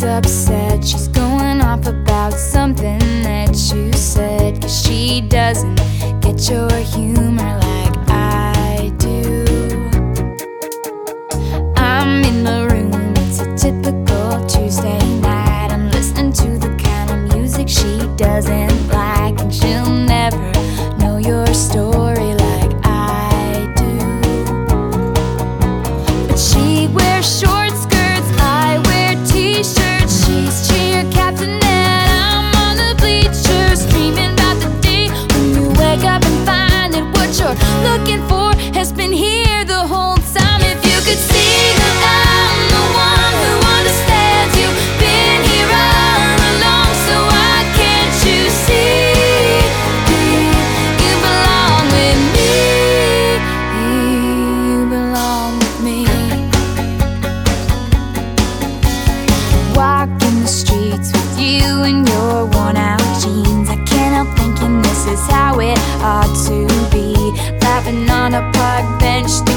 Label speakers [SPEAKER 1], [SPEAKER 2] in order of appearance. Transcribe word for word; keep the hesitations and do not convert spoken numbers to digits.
[SPEAKER 1] she's upset. She's going off about something that you said, 'cause she doesn't get your humor like I do. I'm in the room, it's a typical Tuesday night. I'm listening to the kind of music she doesn't like, and she'll never know your story like I do. But she wears short skirts, I wear t-shirts. She's cheer captain and I'm on the bleachers, dreaming about the day when you wake up and find that what you're looking for has been here the whole time. If you could see that I'm the one who understands, you've been here all along, so why can't you see you belong with me? You belong with me. Walking the streets with you in your worn out jeans, I can't help thinking this is how it ought to be. Laughing on a park bench,